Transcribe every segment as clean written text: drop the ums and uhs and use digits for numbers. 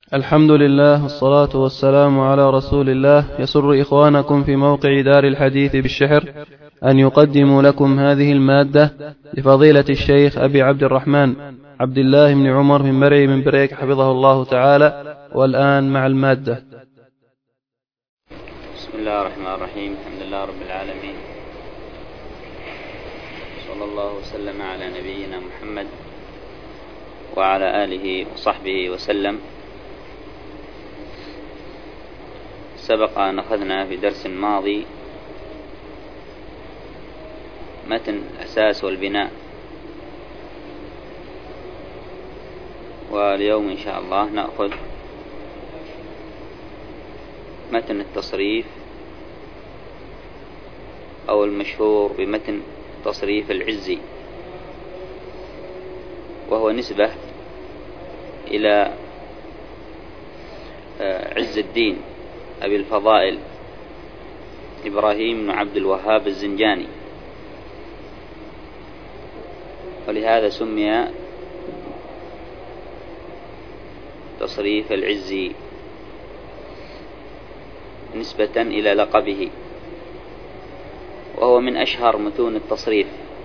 الحمد لله والصلاة والسلام على رسول الله. يسر إخوانكم في موقع دار الحديث بالشحر أن يقدموا لكم هذه المادة لفضيلة الشيخ أبي عبد الرحمن عبد الله بن عمر بن مرعي من بريك حفظه الله تعالى. والآن مع المادة. بسم الله الرحمن الرحيم. الحمد لله رب العالمين، صلى الله وسلم على نبينا محمد وعلى آله وصحبه وسلم. سبق أن أخذنا في درس ماضي متن الأساس والبناء، واليوم إن شاء الله نأخذ متن التصريف أو المشهور بمتن تصريف العزي، وهو نسبة إلى عز الدين أبي الفضائل إبراهيم بن عبد الوهاب الزنجاني، ولهذا سمي تصريف العزي نسبة إلى لقبه، وهو من أشهر متون التصريف،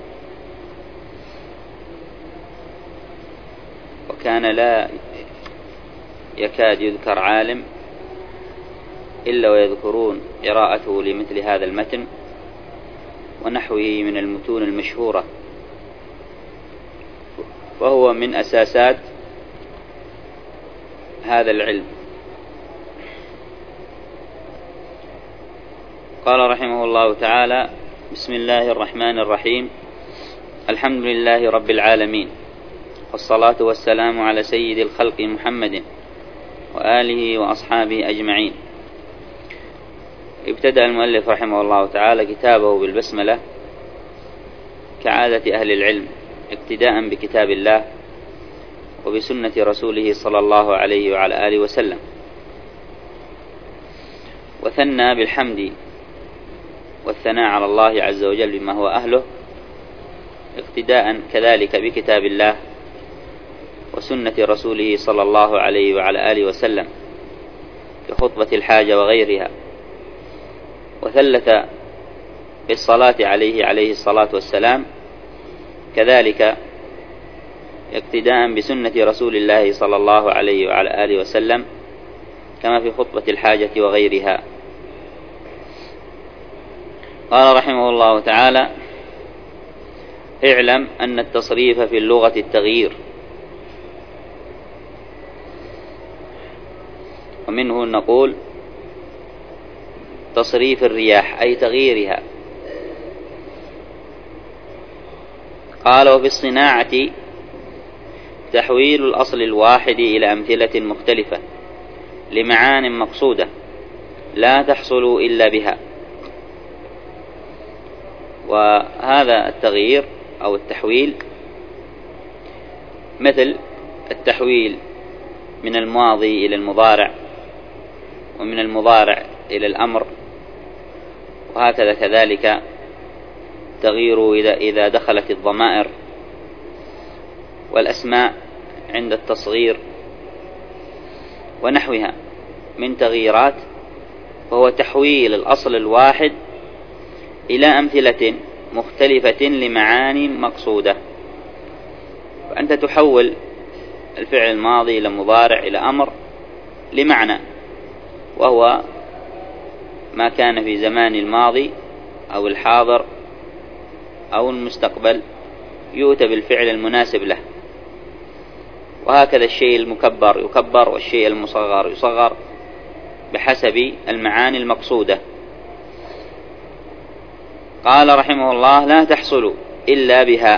وكان لا يكاد يذكر عالم إلا ويذكرون قراءته لمثل هذا المتن ونحوه من المتون المشهورة، وهو من أساسات هذا العلم. قال رحمه الله تعالى: بسم الله الرحمن الرحيم، الحمد لله رب العالمين، والصلاة والسلام على سيد الخلق محمد وآله وأصحابه أجمعين. ابتدأ المؤلف رحمه الله تعالى كتابه بالبسملة كعادة أهل العلم، اقتداء بكتاب الله وبسنة رسوله صلى الله عليه وعلى آله وسلم، وثنى بالحمد والثناء على الله عز وجل بما هو أهله، اقتداء كذلك بكتاب الله وسنة رسوله صلى الله عليه وعلى آله وسلم كخطبة الحاجة وغيرها، وثلث بالصلاة عليه الصلاة والسلام، كذلك اقتداء بسنة رسول الله صلى الله عليه وعلى آله وسلم كما في خطبة الحاجة وغيرها. قال رحمه الله تعالى: اعلم أن التصريف في اللغة التغيير، ومنه نقول تصريف الرياح أي تغييرها. قال: وفي الصناعة تحويل الأصل الواحد إلى أمثلة مختلفة لمعان مقصودة لا تحصل إلا بها. وهذا التغيير أو التحويل مثل التحويل من الماضي إلى المضارع، ومن المضارع إلى الأمر، وهكذا كذلك تغيير إذا دخلت الضمائر والأسماء عند التصغير ونحوها من تغييرات، وهو تحويل الأصل الواحد إلى أمثلة مختلفة لمعاني مقصودة. فأنت تحول الفعل الماضي إلى مضارع إلى أمر لمعنى، وهو ما كان في زمان الماضي أو الحاضر أو المستقبل يؤتى بالفعل المناسب له، وهكذا الشيء المكبر يكبر والشيء المصغر يصغر بحسب المعاني المقصودة. قال رحمه الله: لا تحصل إلا بها،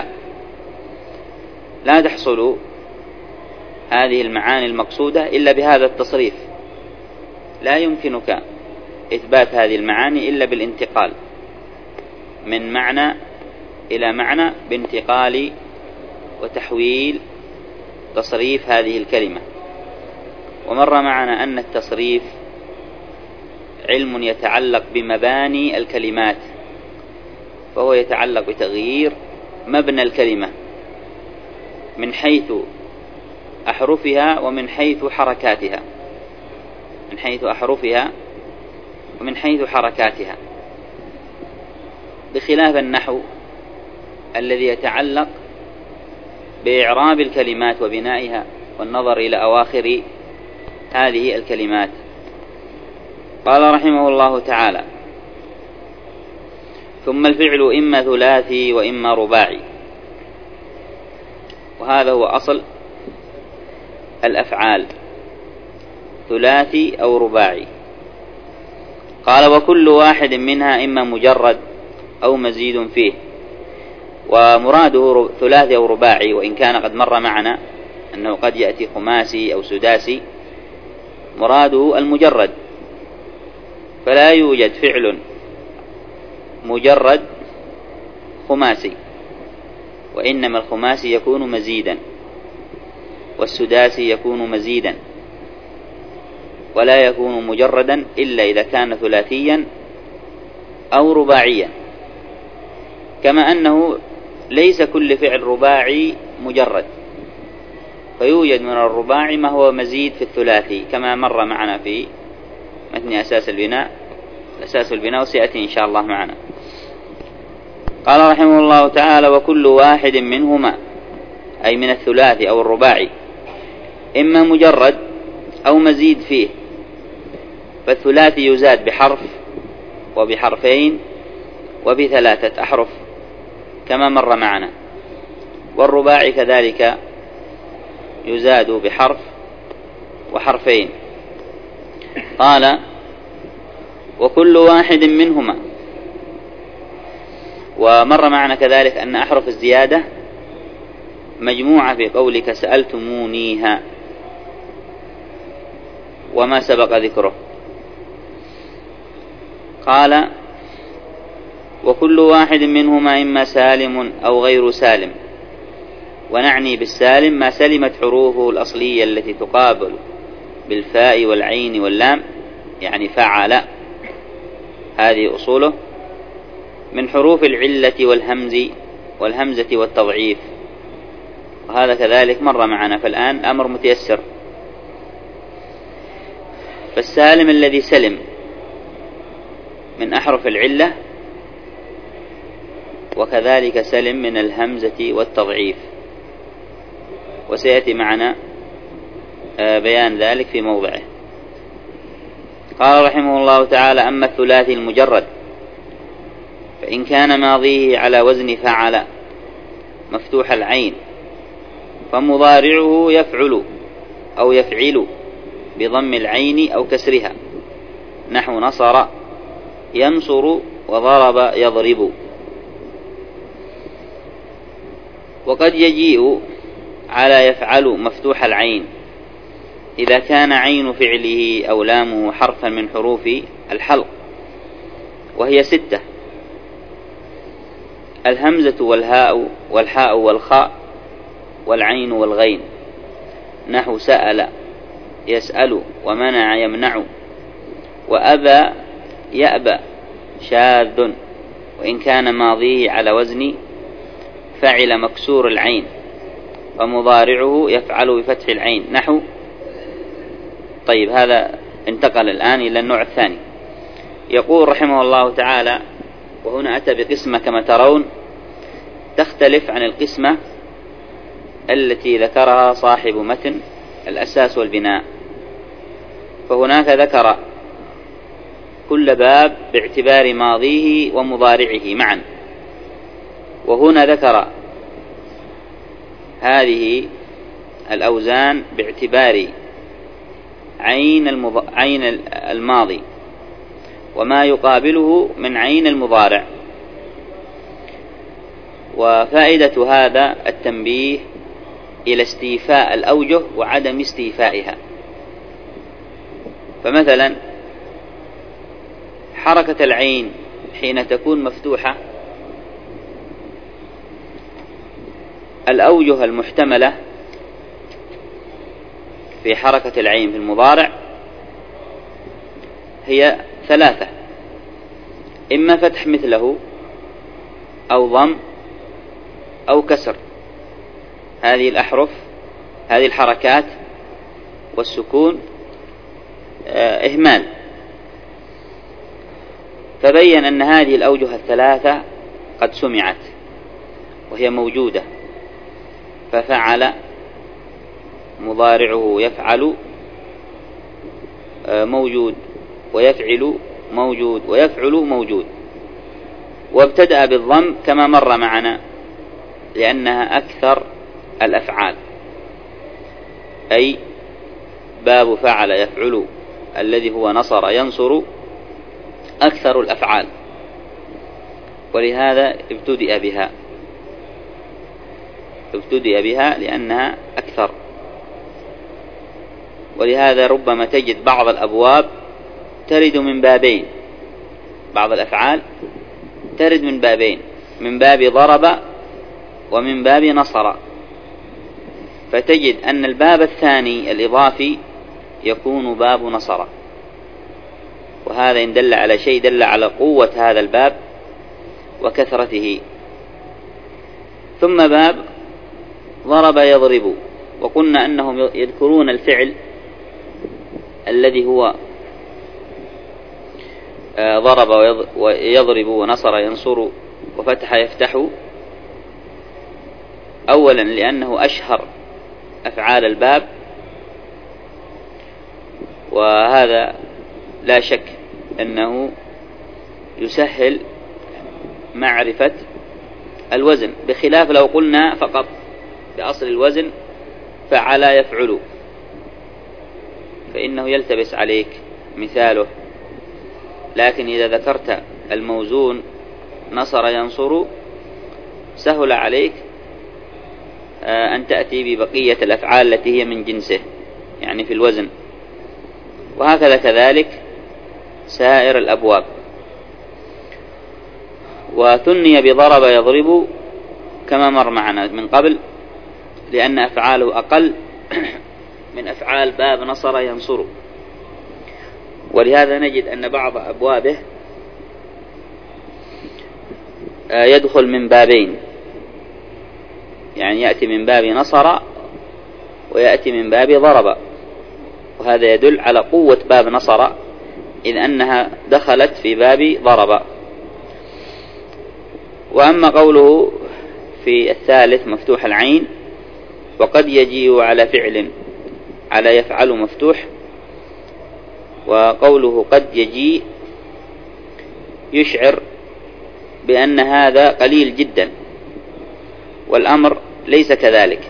لا تحصل هذه المعاني المقصودة إلا بهذا التصريف، لا يمكنك إثبات هذه المعاني إلا بالانتقال من معنى إلى معنى بانتقال وتحويل تصريف هذه الكلمة. ومر معنا أن التصريف علم يتعلق بمباني الكلمات، فهو يتعلق بتغيير مبنى الكلمة من حيث أحرفها ومن حيث حركاتها. من حيث أحرفها ومن حيث حركاتها، بخلاف النحو الذي يتعلق بإعراب الكلمات وبنائها والنظر إلى أواخر هذه الكلمات. قال رحمه الله تعالى: ثم الفعل إما ثلاثي وإما رباعي. وهذا هو أصل الأفعال، ثلاثي أو رباعي. قال: وكل واحد منها إما مجرد أو مزيد فيه. ومراده ثلاثي أو رباعي، وإن كان قد مر معنا أنه قد يأتي خماسي أو سداسي، مراده المجرد، فلا يوجد فعل مجرد خماسي، وإنما الخماسي يكون مزيدا والسداسي يكون مزيدا، ولا يكون مجردا إلا إذا كان ثلاثيا أو رباعيا. كما أنه ليس كل فعل رباعي مجرد، فيوجد من الرباعي ما هو مزيد في الثلاثي، كما مر معنا في متن أساس البناء وسيأتي إن شاء الله معنا. قال رحمه الله تعالى: وكل واحد منهما، أي من الثلاثي أو الرباعي، إما مجرد أو مزيد فيه. فالثلاثي يزاد بحرف وبحرفين وبثلاثة أحرف كما مر معنا، والرباعي كذلك يزاد بحرف وحرفين. قال: وكل واحد منهما. ومر معنا كذلك أن أحرف الزيادة مجموعة في قولك سألتمونيها، وما سبق ذكره. قال: وكل واحد منهما إما سالم أو غير سالم. ونعني بالسالم ما سلمت حروفه الأصلية التي تقابل بالفاء والعين واللام، يعني فعل، هذه أصوله، من حروف العلة والهمزة والتضعيف. وهذا كذلك مر معنا، فالآن الأمر متيسر. فالسالم الذي سلم من أحرف العلة، وكذلك سلم من الهمزة والتضعيف، وسيأتي معنا بيان ذلك في موضعه. قال رحمه الله تعالى: أما الثلاثي المجرد فإن كان ماضيه على وزن فعل مفتوح العين، فمضارعه يفعل أو يفعل بضم العين أو كسرها، نحو نصر ينصر وضرب يضرب. وقد يجيء على يفعل مفتوح العين إذا كان عين فعله أو لامه حرفا من حروف الحلق، وهي 6: الهمزة والحاء والخاء والعين والغين، نحو سأل يسأل ومنع يمنع، وأبى يأبى شاذ، وإن كان ماضيه على وزن فعل مكسور العين، ومضارعه يفعل بفتح العين، نحو. طيب، هذا انتقل الآن إلى النوع الثاني. يقول رحمه الله تعالى: وهنا أتى بقسمة كما ترون تختلف عن القسمة التي ذكرها صاحب متن الأساس والبناء. فهناك ذكر كل باب باعتبار ماضيه ومضارعه معا، وهنا ذكر هذه الأوزان باعتبار عين الماضي وما يقابله من عين المضارع. وفائدة هذا التنبيه إلى استيفاء الأوجه وعدم استيفائها. فمثلا حركة العين حين تكون مفتوحة، الأوجه المحتملة في حركة العين في المضارع هي 3: إما فتح مثله أو ضم أو كسر. هذه الأحرف، هذه الحركات والسكون إهمال. فبين أن هذه الأوجه الثلاثة قد سمعت وهي موجودة، ففعل مضارعه يفعل موجود، ويفعل موجود، ويفعل موجود. وابتدأ بالضم كما مر معنا لأنها أكثر الأفعال، أي باب فعل يفعل الذي هو نصر ينصر أكثر الأفعال، ولهذا ابتدأ بها لأنها أكثر. ولهذا ربما تجد بعض الأبواب ترد من بابين، بعض الأفعال ترد من بابين، من باب ضرب ومن باب نصر، فتجد أن الباب الثاني الإضافي يكون باب نصر، وهذا إن دل على شيء دل على قوة هذا الباب وكثرته. ثم باب ضرب يضرب، وقلنا أنهم يذكرون الفعل الذي هو ضرب ويضرب ونصر ينصر وفتح يفتح، أولا لأنه أشهر أفعال الباب، وهذا لا شك أنه يسهل معرفة الوزن، بخلاف لو قلنا فقط بأصل الوزن فعل يفعل، فإنه يلتبس عليك مثاله. لكن إذا ذكرت الموزون نصر ينصر سهل عليك أن تأتي ببقية الأفعال التي هي من جنسه، يعني في الوزن. وهكذا كذلك سائر الأبواب. وثني بضرب يضرب كما مر معنا من قبل، لأن أفعاله أقل من أفعال باب نصر ينصر. ولهذا نجد أن بعض أبوابه يدخل من بابين، يعني يأتي من باب نصر ويأتي من باب ضرب، وهذا يدل على قوة باب نصر إذ أنها دخلت في باب ضرب. وأما قوله في الثالث مفتوح العين وقد يجيء على فعل على يفعل مفتوح، وقوله قد يجيء يشعر بأن هذا قليل جدا، والأمر ليس كذلك،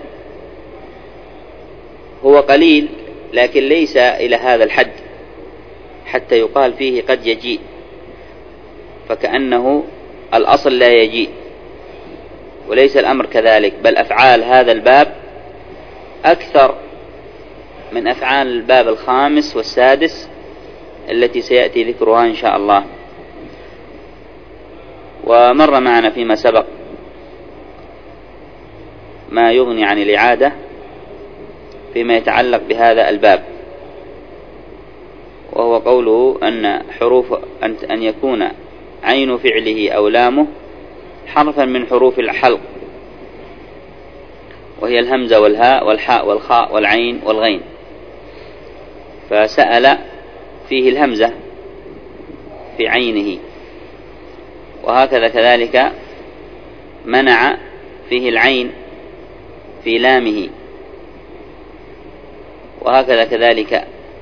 هو قليل لكن ليس إلى هذا الحد حتى يقال فيه قد يجيء، فكأنه الأصل لا يجيء، وليس الأمر كذلك، بل أفعال هذا الباب أكثر من أفعال الباب الخامس والسادس التي سيأتي ذكرها إن شاء الله. ومر معنا فيما سبق ما يغني عن الإعادة فيما يتعلق بهذا الباب، وهو قوله أن حروف أن يكون عين فعله أو لامه حرفا من حروف الحلق، وهي الهمزة والهاء والحاء والخاء والعين والغين، فسأل فيه الهمزة في عينه، وهكذا كذلك منع فيه العين في لامه، وهكذا كذلك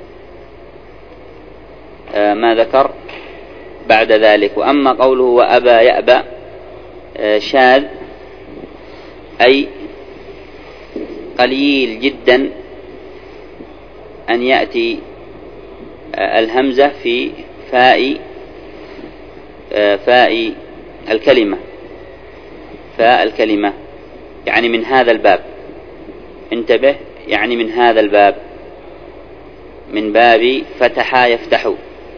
ما ذكر بعد ذلك. وأما قوله وأبى يأبى شاذ، أي قليل جدا أن يأتي الهمزة في فاء الكلمة، فاء الكلمة يعني من هذا الباب، انتبه، يعني من هذا الباب، من باب فتح يفتح،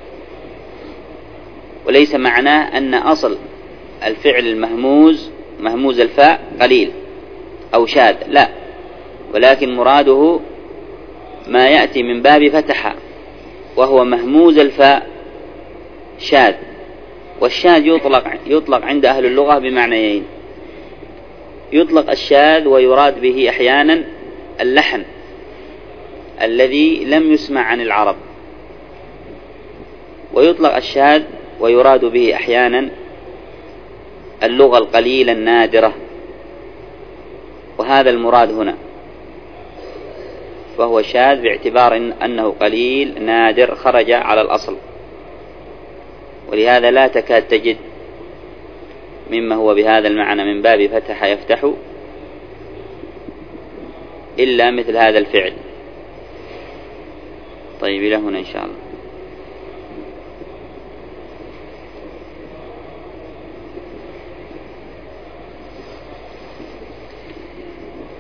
وليس معناه أن أصل الفعل المهموز مهموز الفاء قليل أو شاذ، لا، ولكن مراده ما يأتي من باب فتح وهو مهموز الفاء شاذ. والشاذ يطلق عند أهل اللغة بمعنيين، يطلق الشاذ ويراد به أحيانا اللحن الذي لم يسمع عن العرب، ويطلق الشاذ ويراد به أحيانا اللغة القليلة النادرة، وهذا المراد هنا، فهو شاذ باعتبار أنه قليل نادر خرج على الأصل، ولهذا لا تكاد تجد مما هو بهذا المعنى من باب فتح يفتح إلا مثل هذا الفعل. طيب إلى هنا إن شاء الله.